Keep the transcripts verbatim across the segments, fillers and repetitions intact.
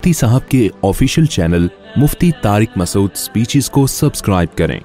مفتی صاحب کے official channel Mufti Tariq Masood speeches کو سبسکرائب کریں۔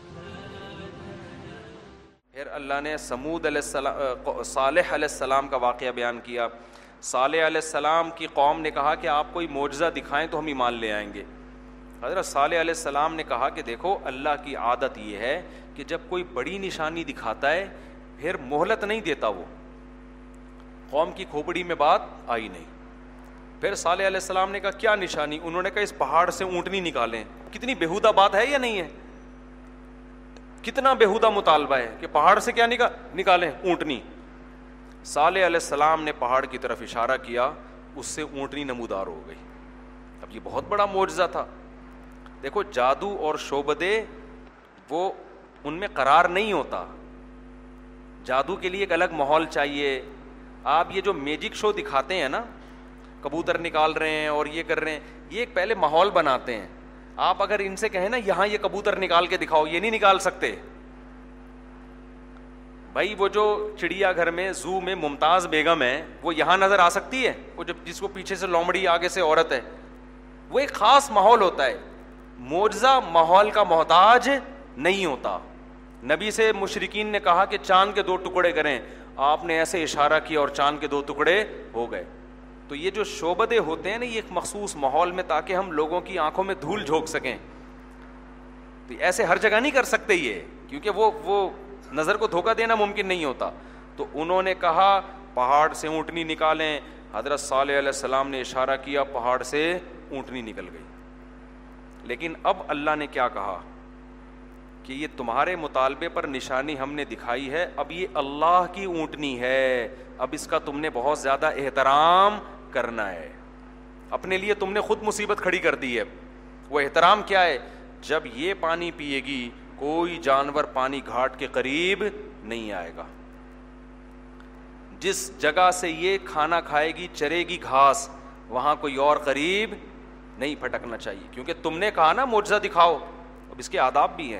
پھر اللہ نے سمود علیہ السلام صالح علیہ السلام کا واقعہ بیان کیا۔ صالح علیہ السلام کی قوم نے کہا کہ آپ کوئی معجزہ دکھائیں تو ہم ایمان لے آئیں گے۔ حضرت صالح علیہ السلام نے کہا کہ دیکھو اللہ کی عادت یہ ہے کہ جب کوئی بڑی نشانی دکھاتا ہے پھر مہلت نہیں دیتا، وہ قوم کی کھوپڑی میں بات آئی نہیں۔ پھر صالح علیہ السلام نے کہا کیا نشانی؟ انہوں نے کہا اس پہاڑ سے اونٹنی نکالیں۔ کتنی بےہودہ بات ہے یا نہیں ہے؟ کتنا بےہودہ مطالبہ ہے کہ پہاڑ سے کیا نکالیں؟ اونٹنی۔ صالح علیہ السلام نے پہاڑ کی طرف اشارہ کیا، اس سے اونٹنی نمودار ہو گئی۔ اب یہ بہت بڑا معجزہ تھا۔ دیکھو جادو اور شعبدے وہ ان میں قرار نہیں ہوتا، جادو کے لیے ایک الگ ماحول چاہیے۔ آپ یہ جو میجک شو دکھاتے ہیں نا، کبوتر نکال رہے ہیں اور یہ کر رہے ہیں، یہ ایک پہلے ماحول بناتے ہیں۔ آپ اگر ان سے کہیں نا یہاں یہ کبوتر نکال کے دکھاؤ، یہ نہیں نکال سکتے۔ بھائی وہ جو چڑیا گھر میں زو میں ممتاز بیگم ہے وہ یہاں نظر آ سکتی ہے؟ وہ جب جس کو پیچھے سے لومڑی آگے سے عورت ہے، وہ ایک خاص ماحول ہوتا ہے۔ معجزہ ماحول کا محتاج نہیں ہوتا۔ نبی سے مشرکین نے کہا کہ چاند کے دو ٹکڑے کریں، آپ نے ایسے اشارہ کیا اور چاند کے دو ٹکڑے ہو گئے۔ تو یہ جو شعبدے ہوتے ہیں نا، یہ ایک مخصوص ماحول میں تاکہ ہم لوگوں کی آنکھوں میں دھول جھونک سکیں۔ تو ایسے ہر جگہ نہیں کر سکتے یہ، کیونکہ وہ وہ نظر کو دھوکہ دینا ممکن نہیں ہوتا۔ تو انہوں نے کہا پہاڑ سے اونٹنی نکالیں۔ حضرت صالح علیہ السلام نے اشارہ کیا، پہاڑ سے اونٹنی نکل گئی۔ لیکن اب اللہ نے کیا کہا کہ یہ تمہارے مطالبے پر نشانی ہم نے دکھائی ہے، اب یہ اللہ کی اونٹنی ہے، اب اس کا تم نے بہت زیادہ احترام کرنا ہے۔ اپنے لیے تم نے خود مصیبت کھڑی کر دی ہے۔ وہ احترام کیا ہے؟ جب یہ پانی پیے گی کوئی جانور پانی گھاٹ کے قریب نہیں آئے گا، جس جگہ سے یہ کھانا کھائے گی چرے گی گھاس، وہاں کوئی اور قریب نہیں پھٹکنا چاہیے، کیونکہ تم نے کہا نا معجزہ دکھاؤ۔ اب اس کے آداب بھی ہیں۔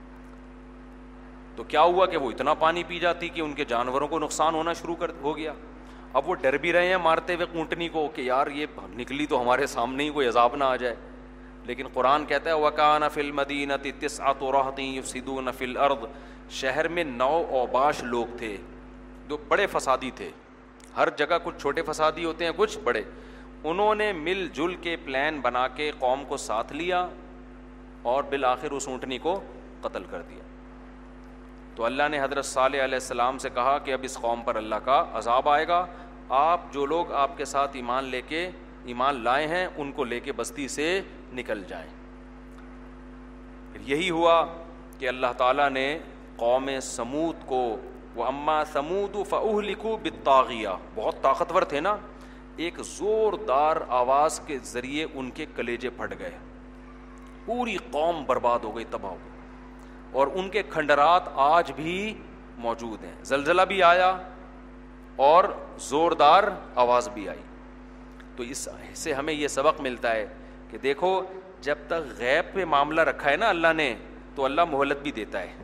تو کیا ہوا کہ وہ اتنا پانی پی جاتی کہ ان کے جانوروں کو نقصان ہونا شروع کر ہو گیا۔ اب وہ ڈر بھی رہے ہیں مارتے ہوئے اونٹنی کو کہ یار یہ نکلی تو ہمارے سامنے ہی کوئی عذاب نہ آ جائے۔ لیکن قرآن کہتا ہے وَكَانَ فِي الْمَدِينَةِ تِسْعَةُ رَهْطٍ يُفْسِدُونَ فِي الْأَرْضِ، شہر میں نو اوباش لوگ تھے جو بڑے فسادی تھے۔ ہر جگہ کچھ چھوٹے فسادی ہوتے ہیں، کچھ بڑے۔ انہوں نے مل جل کے پلان بنا کے قوم کو ساتھ لیا اور بالآخر اس اونٹنی کو قتل کر دیا۔ تو اللہ نے حضرت صالح علیہ السلام سے کہا کہ اب اس قوم پر اللہ کا عذاب آئے گا، آپ جو لوگ آپ کے ساتھ ایمان لے کے ایمان لائے ہیں ان کو لے کے بستی سے نکل جائیں۔ پھر یہی ہوا کہ اللہ تعالیٰ نے قوم سمود کو، وَأَمَّا ثَمُودُ فَأُهْلِكُوا بِالطَّاغِيَةِ، بہت طاقتور تھے نا، ایک زوردار آواز کے ذریعے ان کے کلیجے پھٹ گئے، پوری قوم برباد ہو گئی، تباہ ہو گئی، اور ان کے کھنڈرات آج بھی موجود ہیں۔ زلزلہ بھی آیا اور زوردار آواز بھی آئی۔ تو اس سے ہمیں یہ سبق ملتا ہے کہ دیکھو جب تک غیب پہ معاملہ رکھا ہے نا اللہ نے، تو اللہ مہلت بھی دیتا ہے۔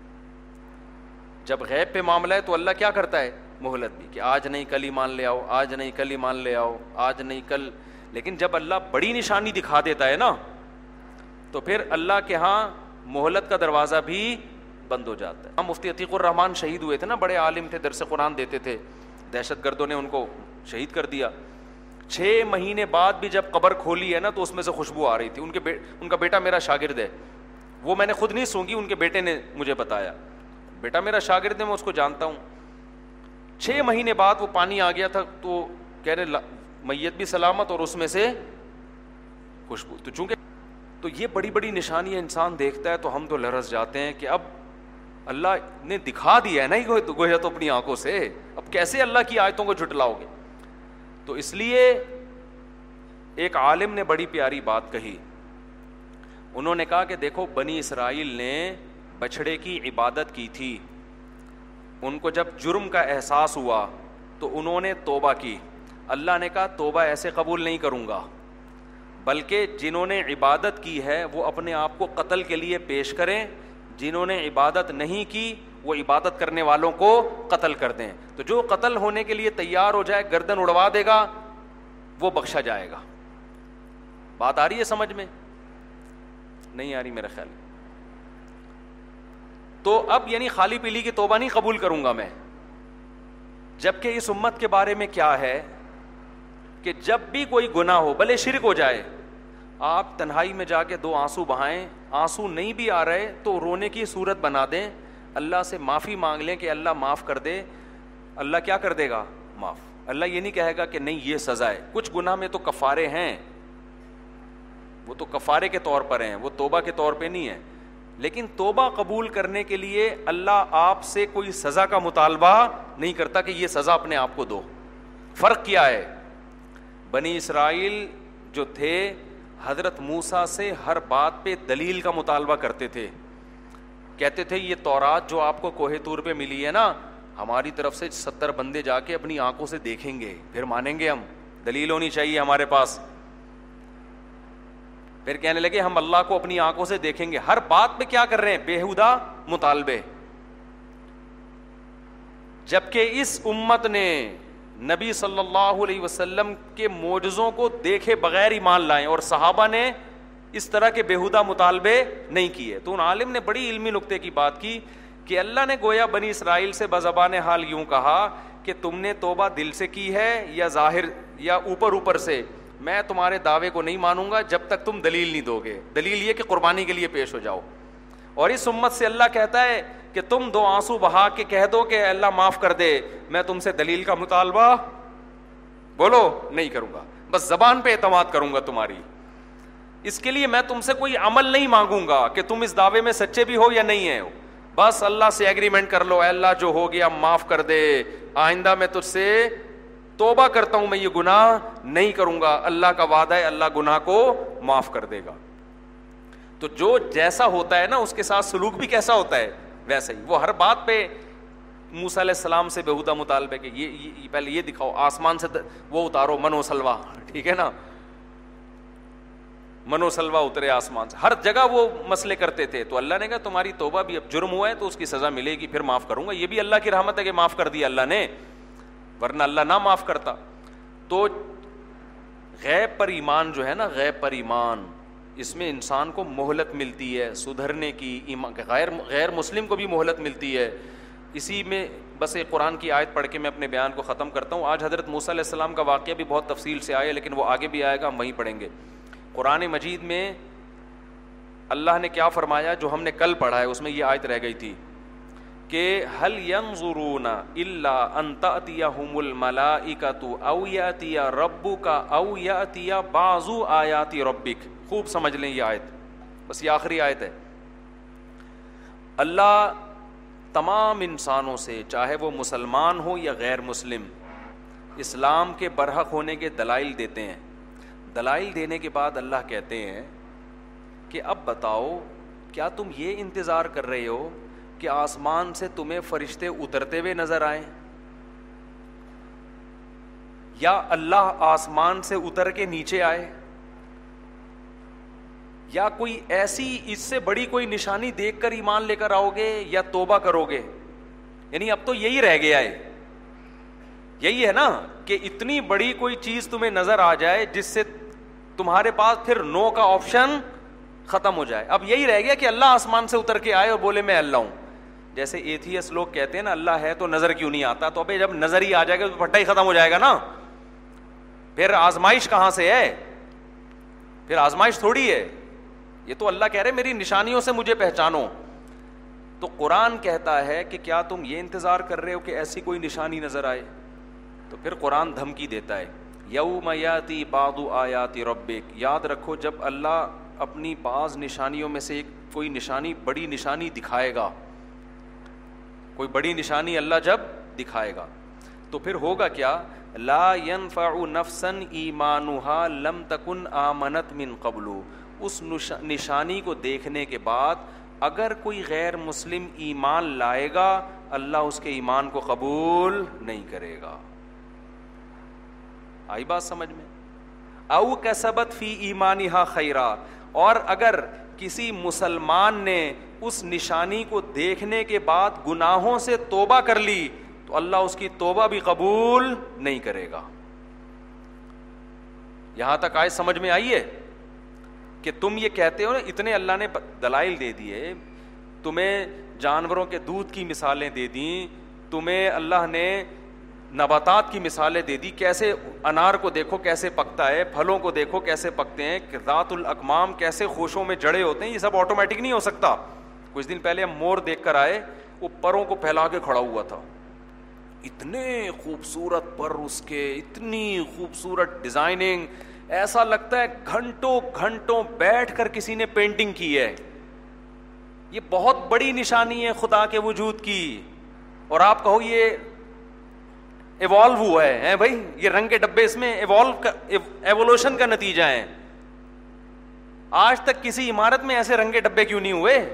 جب غیب پہ معاملہ ہے تو اللہ کیا کرتا ہے؟ مہلت بھی، کہ آج نہیں کل ایمان لے آؤ، آج نہیں کل ایمان لے آؤ، آج نہیں کل۔ لیکن جب اللہ بڑی نشانی دکھا دیتا ہے نا تو پھر اللہ کے ہاں مہلت کا دروازہ بھی بند ہو جاتا ہے۔ مفتی عتیق الرحمان شہید ہوئے تھے نا، بڑے عالم تھے، درس قرآن دیتے تھے، دہشت گردوں نے ان کو شہید کر دیا۔ چھ مہینے بعد بھی جب قبر کھولی ہے نا تو اس میں سے خوشبو آ رہی تھی۔ ان کے بے... ان کا بیٹا میرا شاگرد ہے، وہ میں نے خود نہیں سونگی، ان کے بیٹے نے مجھے بتایا، بیٹا میرا شاگرد ہے، میں اس کو جانتا ہوں۔ چھ مہینے بعد وہ پانی آ گیا تھا تو کہہ رہے میت بھی سلامت اور اس میں سے خوشبو۔ تو چونکہ تو یہ بڑی بڑی نشانیاں انسان دیکھتا ہے تو ہم تو لرز جاتے ہیں کہ اب اللہ نے دکھا دیا ہے نا گویا تو اپنی آنکھوں سے، اب کیسے اللہ کی آیتوں کو جھٹلاؤ گے؟ تو اس لیے ایک عالم نے بڑی پیاری بات کہی، انہوں نے کہا کہ دیکھو بنی اسرائیل نے بچھڑے کی عبادت کی تھی، ان کو جب جرم کا احساس ہوا تو انہوں نے توبہ کی، اللہ نے کہا توبہ ایسے قبول نہیں کروں گا، بلکہ جنہوں نے عبادت کی ہے وہ اپنے آپ کو قتل کے لیے پیش کریں، جنہوں نے عبادت نہیں کی وہ عبادت کرنے والوں کو قتل کر دیں، تو جو قتل ہونے کے لیے تیار ہو جائے گردن اڑوا دے گا وہ بخشا جائے گا۔ بات آ رہی ہے سمجھ میں؟ نہیں آ رہی میرا خیال. تو اب یعنی خالی پیلی کی توبہ نہیں قبول کروں گا میں. جبکہ اس امت کے بارے میں کیا ہے کہ جب بھی کوئی گناہ ہو, بھلے شرک ہو جائے, آپ تنہائی میں جا کے دو آنسو بہائیں, آنسو نہیں بھی آ رہے تو رونے کی صورت بنا دیں, اللہ سے معافی مانگ لیں کہ اللہ معاف کر دے. اللہ کیا کر دے گا؟ معاف. اللہ یہ نہیں کہے گا کہ نہیں یہ سزا ہے. کچھ گناہ میں تو کفارے ہیں, وہ تو کفارے کے طور پر ہیں, وہ توبہ کے طور پہ نہیں ہے. لیکن توبہ قبول کرنے کے لیے اللہ آپ سے کوئی سزا کا مطالبہ نہیں کرتا کہ یہ سزا اپنے آپ کو دو. فرق کیا ہے؟ بنی اسرائیل جو تھے حضرت موسیٰ سے ہر بات پہ دلیل کا مطالبہ کرتے تھے. کہتے تھے یہ تورات جو آپ کو کوہ طور پہ ملی ہے نا, ہماری طرف سے ستر بندے جا کے اپنی آنکھوں سے دیکھیں گے پھر مانیں گے, ہم دلیل ہونی چاہیے ہمارے پاس. پھر کہنے لگے ہم اللہ کو اپنی آنکھوں سے دیکھیں گے. ہر بات پہ کیا کر رہے ہیں؟ بےہودہ مطالبے. جبکہ اس امت نے نبی صلی اللہ علیہ وسلم کے معجزوں کو دیکھے بغیر ایمان لائے, اور صحابہ نے اس طرح کے بےہودہ مطالبے نہیں کیے. تو ان عالم نے بڑی علمی نقطے کی بات کی کہ اللہ نے گویا بنی اسرائیل سے بزبان حال یوں کہا کہ تم نے توبہ دل سے کی ہے یا ظاہر یا اوپر اوپر سے, میں تمہارے دعوے کو نہیں مانوں گا جب تک تم دلیل نہیں دو گے. دلیل یہ کہ قربانی کے لیے پیش ہو جاؤ. اور اس امت سے اللہ کہتا ہے کہ تم دو آنسو بہا کے کہہ دو کہ اللہ معاف کر دے, میں تم سے دلیل کا مطالبہ بولو نہیں کروں گا, بس زبان پہ اعتماد کروں گا تمہاری. اس کے لیے میں تم سے کوئی عمل نہیں مانگوں گا کہ تم اس دعوے میں سچے بھی ہو یا نہیں ہے. بس اللہ سے ایگریمنٹ کر لو, اے اللہ جو ہو گیا معاف کر دے, آئندہ میں تجھ سے توبہ کرتا ہوں, میں یہ گناہ نہیں کروں گا. اللہ کا وعدہ ہے اللہ گناہ کو معاف کر دے گا. تو جو جیسا ہوتا ہے نا اس کے ساتھ سلوک بھی کیسا ہوتا ہے ویسا ہی. وہ ہر بات پہ موسیٰ علیہ السلام سے بےہودہ مطالبے کہ یہ, یہ پہلے یہ دکھاؤ, آسمان سے وہ اتارو منو سلوا, ٹھیک ہے نا, منو سلوا اترے آسمان سے. ہر جگہ وہ مسئلے کرتے تھے. تو اللہ نے کہا تمہاری توبہ بھی اب جرم ہوا ہے تو اس کی سزا ملے گی, پھر معاف کروں گا. یہ بھی اللہ کی رحمت ہے کہ معاف کر دیا اللہ نے, ورنہ اللہ نہ معاف کرتا. تو غیب پر ایمان جو ہے نا, غیب پر ایمان, اس میں انسان کو مہلت ملتی ہے سدھرنے کی. غیر غیر مسلم کو بھی مہلت ملتی ہے. اسی میں بس ایک قرآن کی آیت پڑھ کے میں اپنے بیان کو ختم کرتا ہوں. آج حضرت موسیٰ علیہ السلام کا واقعہ بھی بہت تفصیل سے آیا, لیکن وہ آگے بھی آئے گا, ہم وہیں پڑھیں گے. قرآن مجید میں اللہ نے کیا فرمایا جو ہم نے کل پڑھا ہے, اس میں یہ آیت رہ گئی تھی کہ هل ينظرون الا ان تأتيهم الملائكة او يأتي ربك او يأتي بعض آیات ربك. خوب سمجھ لیں یہ آیت, بس یہ آخری آیت ہے. اللہ تمام انسانوں سے, چاہے وہ مسلمان ہو یا غیر مسلم, اسلام کے برحق ہونے کے دلائل دیتے ہیں. دلائل دینے کے بعد اللہ کہتے ہیں کہ اب بتاؤ کیا تم یہ انتظار کر رہے ہو کہ آسمان سے تمہیں فرشتے اترتے ہوئے نظر آئیں, یا اللہ آسمان سے اتر کے نیچے آئے, یا کوئی ایسی اس سے بڑی کوئی نشانی دیکھ کر ایمان لے کر آؤ گے یا توبہ کرو گے؟ یعنی اب تو یہی رہ گیا ہے, یہی ہے نا کہ اتنی بڑی کوئی چیز تمہیں نظر آ جائے جس سے تمہارے پاس پھر نو کا آپشن ختم ہو جائے. اب یہی رہ گیا کہ اللہ آسمان سے اتر کے آئے اور بولے میں اللہ ہوں. جیسے ایتھیس لوگ کہتے ہیں نا اللہ ہے تو نظر کیوں نہیں آتا, تو ابھی جب نظر ہی آ جائے گا تو پھٹا ہی ختم ہو جائے گا نا. پھر آزمائش کہاں سے ہے؟ پھر آزمائش تھوڑی ہے. یہ تو اللہ کہہ رہے میری نشانیوں سے مجھے پہچانو. تو قرآن کہتا ہے کہ کیا تم یہ انتظار کر رہے ہو کہ ایسی کوئی نشانی نظر آئے؟ تو پھر قرآن دھمکی دیتا ہے یوم یاتی بعض آیات ربک. یاد رکھو جب اللہ اپنی بعض نشانیوں میں سے ایک کوئی نشانی, بڑی نشانی دکھائے گا, کوئی بڑی نشانی اللہ جب دکھائے گا تو پھر ہوگا کیا؟ لا ينفع نفسا ایمانها لم تکن آمنت من قبل. اس نشانی کو دیکھنے کے بعد اگر کوئی غیر مسلم ایمان لائے گا اللہ اس کے ایمان کو قبول نہیں کرے گا. آئی بات سمجھ میں؟ او کسبت فی ایمانہا خیرا. اور اگر کسی مسلمان نے اس نشانی کو دیکھنے کے بعد گناہوں سے توبہ کر لی تو اللہ اس کی توبہ بھی قبول نہیں کرے گا. یہاں تک آیت سمجھ میں آئی ہے؟ کہ تم یہ کہتے ہو نا, اتنے اللہ نے دلائل دے دیے, تمہیں جانوروں کے دودھ کی مثالیں دے دیں, تمہیں اللہ نے نباتات کی مثالیں دے دی, کیسے انار کو دیکھو کیسے پکتا ہے, پھلوں کو دیکھو کیسے پکتے ہیں, ذات الاکمام کیسے خوشوں میں جڑے ہوتے ہیں, یہ سب آٹومیٹک نہیں ہو سکتا. کچھ دن پہلے ہم مور دیکھ کر آئے, وہ پروں کو پھیلا کے کھڑا ہوا تھا, اتنے خوبصورت پر اس کے, اتنی خوبصورت ڈیزائننگ, ایسا لگتا ہے گھنٹوں گھنٹوں بیٹھ کر کسی نے پینٹنگ کی ہے. یہ بہت بڑی نشانی ہے خدا کے وجود کی. اور آپ کہو یہ ایوالو ہوا ہے بھائی, یہ رنگ کے ڈبے اس میں ایوالو کا ایوولوشن کا نتیجہ ہے. آج تک کسی عمارت میں ایسے رنگ کے ڈبے کیوں نہیں ہوئے؟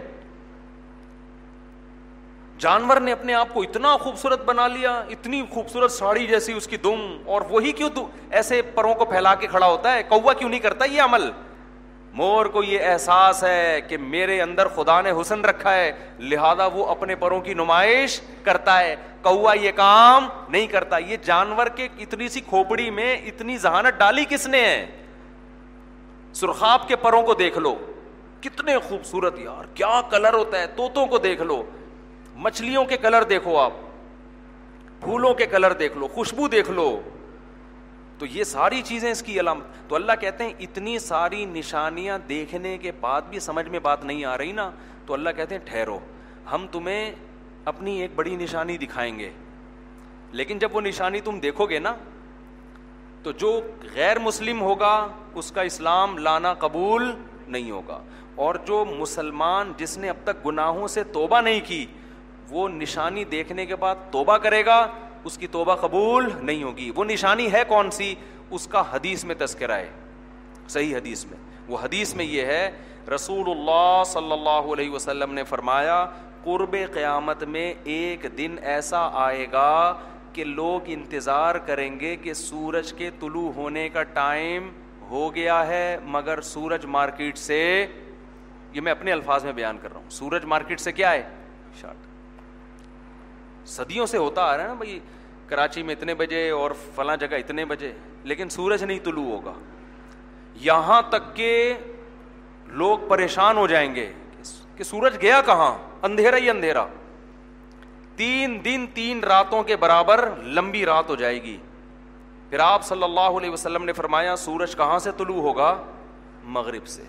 جانور نے اپنے آپ کو اتنا خوبصورت بنا لیا, اتنی خوبصورت ساڑی جیسی اس کی دم, اور وہی کیوں ایسے پروں کو پھیلا کے کھڑا ہوتا ہے؟ کوا کیوں نہیں کرتا یہ عمل؟ مور کو یہ احساس ہے کہ میرے اندر خدا نے حسن رکھا ہے, لہذا وہ اپنے پروں کی نمائش کرتا ہے. کوا یہ کام نہیں کرتا. یہ جانور کے اتنی سی کھوپڑی میں اتنی ذہانت ڈالی کس نے ہے؟ سرخاب کے پروں کو دیکھ لو, کتنے خوبصورت یار, کیا کلر ہوتا ہے. طوطوں کو دیکھ لو, مچھلیوں کے کلر دیکھو, آپ پھولوں کے کلر دیکھ لو, خوشبو دیکھ لو. تو یہ ساری چیزیں اس کی علامت. تو اللہ کہتے ہیں اتنی ساری نشانیاں دیکھنے کے بعد بھی سمجھ میں بات نہیں آ رہی نا, تو اللہ کہتے ہیں ٹھہرو, ہم تمہیں اپنی ایک بڑی نشانی دکھائیں گے. لیکن جب وہ نشانی تم دیکھو گے نا, تو جو غیر مسلم ہوگا اس کا اسلام لانا قبول نہیں ہوگا, اور جو مسلمان جس نے اب تک گناہوں سے توبہ نہیں کی, وہ نشانی دیکھنے کے بعد توبہ کرے گا, اس کی توبہ قبول نہیں ہوگی. وہ نشانی ہے کون سی؟ اس کا حدیث میں تذکرہ ہے, صحیح حدیث میں. وہ حدیث میں یہ ہے, رسول اللہ صلی اللہ علیہ وسلم نے فرمایا, قرب قیامت میں ایک دن ایسا آئے گا کہ لوگ انتظار کریں گے کہ سورج کے طلوع ہونے کا ٹائم ہو گیا ہے, مگر سورج مارکیٹ سے, یہ میں اپنے الفاظ میں بیان کر رہا ہوں, سورج مارکیٹ سے کیا ہے شارٹ. صدیوں سے ہوتا آ رہا ہے نا بھائی, کراچی میں اتنے بجے اور فلاں جگہ اتنے بجے, لیکن سورج نہیں طلوع ہوگا. یہاں تک کہ لوگ پریشان ہو جائیں گے کہ سورج گیا کہاں, اندھیرا ہی اندھیرا. تین دن تین راتوں کے برابر لمبی رات ہو جائے گی. پھر آپ صلی اللہ علیہ وسلم نے فرمایا, سورج کہاں سے طلوع ہوگا؟ مغرب سے.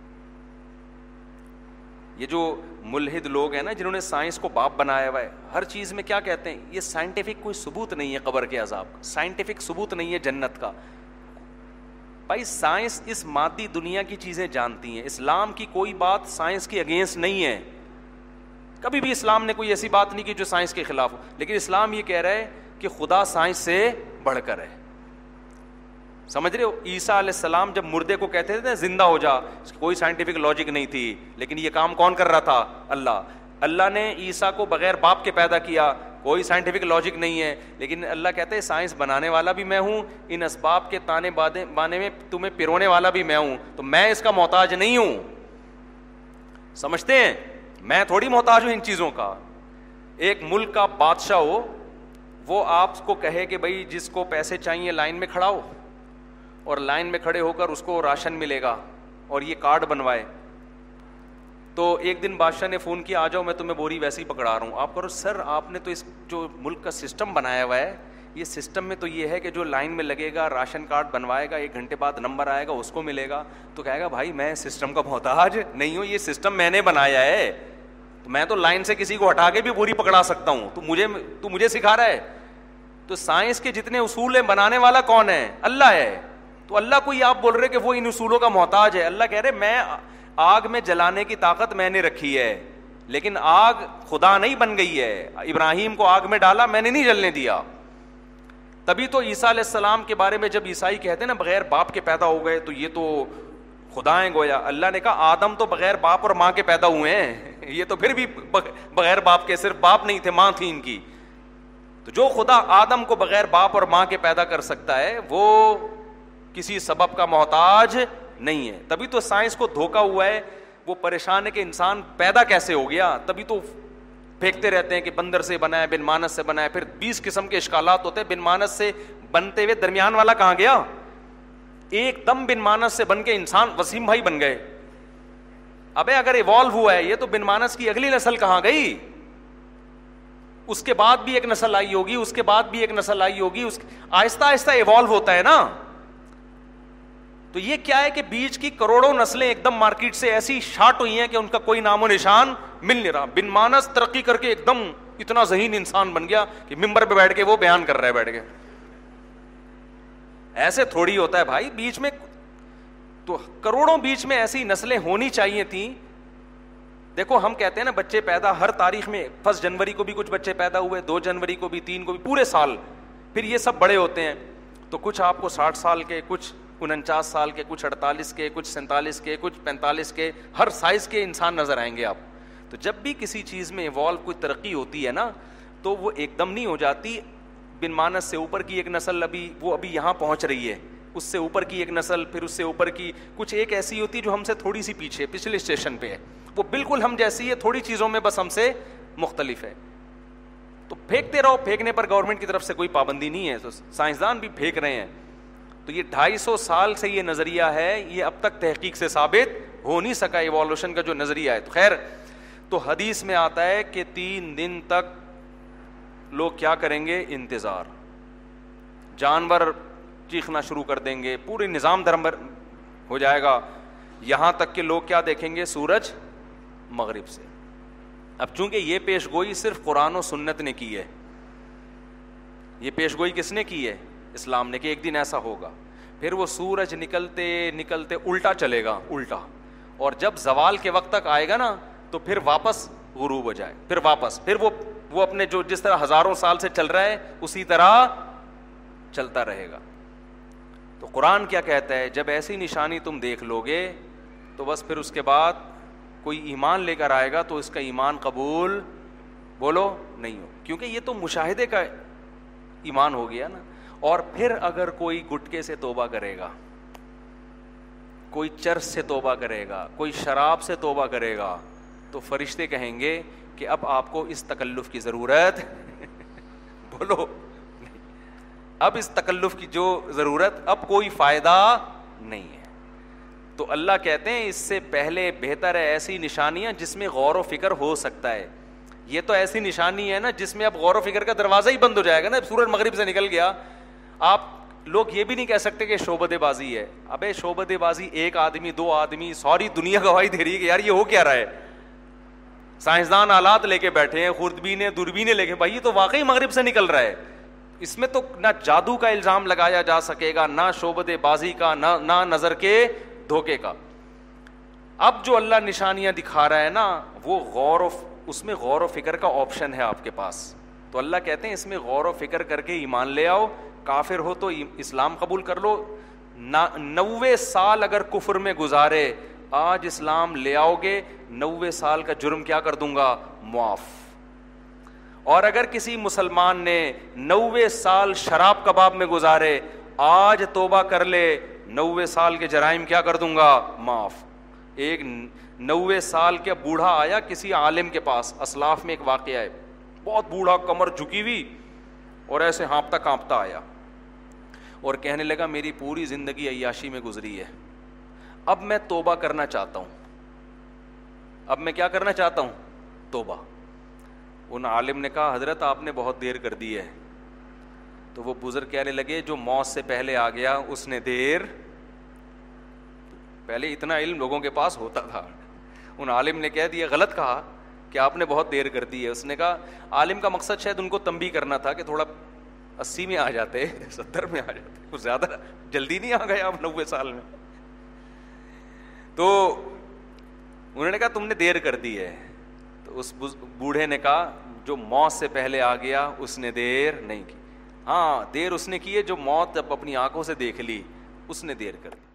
یہ جو ملحد لوگ ہیں نا, جنہوں نے سائنس کو باپ بنایا ہوا ہے, ہر چیز میں کیا کہتے ہیں, یہ سائنٹیفک کوئی ثبوت نہیں ہے قبر کے عذاب کا, سائنٹیفک ثبوت نہیں ہے جنت کا. بھائی سائنس اس مادی دنیا کی چیزیں جانتی ہیں, اسلام کی کوئی بات سائنس کی اگینسٹ نہیں ہے. کبھی بھی اسلام نے کوئی ایسی بات نہیں کی جو سائنس کے خلاف ہو, لیکن اسلام یہ کہہ رہا ہے کہ خدا سائنس سے بڑھ کر ہے. سمجھ رہے ہو؟ عیسیٰ علیہ السلام جب مردے کو کہتے تھے زندہ ہو جا, کوئی سائنٹیفک لاجک نہیں تھی, لیکن یہ کام کون کر رہا تھا؟ اللہ. اللہ نے عیسیٰ کو بغیر باپ کے پیدا کیا, کوئی سائنٹیفک لاجک نہیں ہے, لیکن اللہ کہتے ہیں سائنس بنانے والا بھی میں ہوں, ان اسباب کے تانے بانے میں تمہیں پرونے والا بھی میں ہوں, تو میں اس کا محتاج نہیں ہوں. سمجھتے ہیں؟ میں تھوڑی محتاج ہوں ان چیزوں کا. ایک ملک کا بادشاہ ہو, وہ آپ کو کہے کہ بھائی جس کو پیسے چاہیے لائن میں کھڑا ہو, اور لائن میں کھڑے ہو کر اس کو راشن ملے گا, اور یہ کارڈ بنوائے. تو ایک دن بادشاہ نے فون کیا, آ جاؤ میں تمہیں بوری ویسے ہی پکڑا رہا ہوں. آپ کرو سر, آپ نے تو اس جو ملک کا سسٹم بنایا ہوا ہے, یہ سسٹم میں تو یہ ہے کہ جو لائن میں لگے گا, راشن کارڈ بنوائے گا, ایک گھنٹے بعد نمبر آئے گا, اس کو ملے گا. تو کہے گا بھائی میں سسٹم کا محتاج نہیں ہوں, یہ سسٹم میں نے بنایا ہے, تو میں تو لائن سے کسی کو ہٹا کے بھی بوری پکڑا سکتا ہوں, تو مجھے تو مجھے سکھا رہا ہے. تو سائنس کے جتنے اصول ہیں بنانے والا کون ہے؟ اللہ ہے. تو اللہ کو ہی آپ بول رہے کہ وہ ان اصولوں کا محتاج ہے. اللہ کہہ رہے میں آگ میں جلانے کی طاقت میں نے رکھی ہے, لیکن آگ خدا نہیں بن گئی ہے. ابراہیم کو آگ میں ڈالا, میں نے نہیں جلنے دیا. تبھی تو عیسیٰ علیہ السلام کے بارے میں جب عیسائی کہتے ہیں نا بغیر باپ کے پیدا ہو گئے, تو یہ تو خدا ہیں گویا. اللہ نے کہا آدم تو بغیر باپ اور ماں کے پیدا ہوئے ہیں, یہ تو پھر بھی بغیر باپ کے, صرف باپ نہیں تھے, ماں تھی ان کی. تو جو خدا آدم کو بغیر باپ اور ماں کے پیدا کر سکتا ہے, وہ کسی سبب کا محتاج نہیں ہے. تبھی تو سائنس کو دھوکا ہوا ہے, وہ پریشان ہے کہ انسان پیدا کیسے ہو گیا. تبھی تو پھینکتے رہتے ہیں کہ بندر سے بنا ہے, بن مانس سے بنا ہے. پھر بیس قسم کے اشکالات ہوتے ہیں, بن مانس سے بنتے ہوئے درمیان والا کہاں گیا؟ ایک دم بن مانس سے بن کے انسان وسیم بھائی بن گئے. ابے اگر ایوالو ہوا ہے یہ تو بن مانس کی اگلی نسل کہاں گئی؟ اس کے بعد بھی ایک نسل آئی ہوگی, اس کے بعد بھی ایک نسل آئی ہوگی, اس آہستہ آہستہ ایوالو ہوتا ہے نا. تو یہ کیا ہے کہ بیچ کی کروڑوں نسلیں ایک دم مارکیٹ سے ایسی شارٹ ہوئی ہیں کہ ان کا کوئی نام و نشان مل نہیں رہا. بن مانس ترقی کر کے ایک دم اتنا ذہین انسان بن گیا کہ ممبر پہ بیٹھ کے وہ بیان کر رہا ہے بیٹھ کے. ایسے تھوڑی ہوتا ہے بھائی, بیچ میں تو کروڑوں بیچ میں ایسی نسلیں ہونی چاہیے تھیں. دیکھو ہم کہتے ہیں نا بچے پیدا ہر تاریخ میں, فرسٹ جنوری کو بھی کچھ بچے پیدا ہوئے, دو جنوری کو بھی, تین کو بھی, پورے سال. پھر یہ سب بڑے ہوتے ہیں تو کچھ آپ کو ساٹھ سال کے, کچھ انچاس سال کے, کچھ اڑتالیس کے, کچھ سینتالیس کے, کچھ پینتالیس کے, ہر سائز کے انسان نظر آئیں گے آپ. تو جب بھی کسی چیز میں ایوالو کوئی ترقی ہوتی ہے نا تو وہ ایک دم نہیں ہو جاتی. بن مانس سے اوپر کی ایک نسل ابھی وہ ابھی یہاں پہنچ رہی ہے, اس سے اوپر کی ایک نسل, پھر اس سے اوپر کی کچھ ایک ایسی ہوتی ہے جو ہم سے تھوڑی سی پیچھے پچھلے اسٹیشن پہ ہے, وہ بالکل ہم جیسی ہے, تھوڑی چیزوں میں بس ہم سے مختلف ہے. تو پھینکتے رہو, پھینکنے پر گورنمنٹ کی طرف سے کوئی پابندی نہیں ہے, تو سائنسدان بھی پھینک رہے ہیں. تو یہ ڈھائی سو سال سے یہ نظریہ ہے, یہ اب تک تحقیق سے ثابت ہو نہیں سکا ایوالوشن کا جو نظریہ ہے. تو خیر, تو حدیث میں آتا ہے کہ تین دن تک لوگ کیا کریں گے؟ انتظار. جانور چیخنا شروع کر دیں گے, پورے نظام درمبر ہو جائے گا, یہاں تک کہ لوگ کیا دیکھیں گے؟ سورج مغرب سے. اب چونکہ یہ پیش گوئی صرف قرآن و سنت نے کی ہے, یہ پیش گوئی کس نے کی ہے؟ اسلام نے, کہ ایک دن ایسا ہوگا. پھر وہ سورج نکلتے نکلتے الٹا چلے گا, الٹا, اور جب زوال کے وقت تک آئے گا نا تو پھر واپس غروب ہو جائے, پھر واپس پھر وہ وہ اپنے جو جس طرح ہزاروں سال سے چل رہا ہے اسی طرح چلتا رہے گا. تو قرآن کیا کہتا ہے؟ جب ایسی نشانی تم دیکھ لو گے تو بس پھر اس کے بعد کوئی ایمان لے کر آئے گا تو اس کا ایمان قبول بولو نہیں ہو, کیونکہ یہ تو مشاہدے کا ایمان ہو گیا نا. اور پھر اگر کوئی گٹکے سے توبہ کرے گا, کوئی چرس سے توبہ کرے گا, کوئی شراب سے توبہ کرے گا, تو فرشتے کہیں گے کہ اب آپ کو اس تکلف کی ضرورت بولو اب اس تکلف کی جو ضرورت, اب کوئی فائدہ نہیں ہے. تو اللہ کہتے ہیں اس سے پہلے بہتر ہے ایسی نشانیاں جس میں غور و فکر ہو سکتا ہے. یہ تو ایسی نشانی ہے نا جس میں اب غور و فکر کا دروازہ ہی بند ہو جائے گا نا. سورج مغرب سے نکل گیا, آپ لوگ یہ بھی نہیں کہہ سکتے کہ شعبدے بازی ہے. ابے شعبدے بازی ایک آدمی, دو آدمی, ساری دنیا گواہی دے رہی ہے کہ یار یہ ہو کیا رہا ہے. سائنسدان آلات لے کے بیٹھے ہیں, خوردبینیں دوربینیں لے کے, بھائی یہ تو واقعی مغرب سے نکل رہا ہے. اس میں تو نہ جادو کا الزام لگایا جا سکے گا, نہ شعبدے بازی کا, نہ نہ نظر کے دھوکے کا. اب جو اللہ نشانیاں دکھا رہا ہے نا وہ غور و اس میں غور و فکر کا آپشن ہے آپ کے پاس. تو اللہ کہتے ہیں اس میں غور و فکر کر کے ایمان لے آؤ. کافر ہو تو اسلام قبول کر لو, نوے سال اگر کفر میں گزارے, آج اسلام لے آؤ گے, نوے سال کا جرم کیا کر دوں گا؟ معاف. اور اگر کسی مسلمان نے نوے سال شراب کباب میں گزارے, آج توبہ کر لے, نوے سال کے جرائم کیا کر دوں گا؟ معاف. ایک نوے سال کے بوڑھا آیا کسی عالم کے پاس, اسلاف میں ایک واقعہ ہے, بہت بوڑھا, کمر جھکی ہوئی, اور ایسے ہانپتا کانپتا آیا اور کہنے لگا میری پوری زندگی عیاشی میں گزری ہے, اب میں توبہ کرنا چاہتا ہوں. اب میں کیا کرنا چاہتا ہوں؟ توبہ. ان عالم نے کہا حضرت آپ نے بہت دیر کر دی ہے. تو وہ بزرگ کہنے لگے جو موت سے پہلے آ گیا اس نے دیر, پہلے اتنا علم لوگوں کے پاس ہوتا تھا. ان عالم نے کہہ دیا, غلط کہا کہ آپ نے بہت دیر کر دی ہے. اس نے کہا عالم کا مقصد شاید ان کو تنبیہ کرنا تھا کہ تھوڑا اسی میں آ جاتے, ستر میں آ جاتے, کچھ زیادہ جلدی نہیں آ گئے آپ نوے سال میں. تو انہوں نے کہا تم نے دیر کر دی ہے. تو اس بوڑھے نے کہا جو موت سے پہلے آ گیا اس نے دیر نہیں کی. ہاں دیر اس نے کی ہے جو موت جب اپنی آنکھوں سے دیکھ لی اس نے دیر کر دی.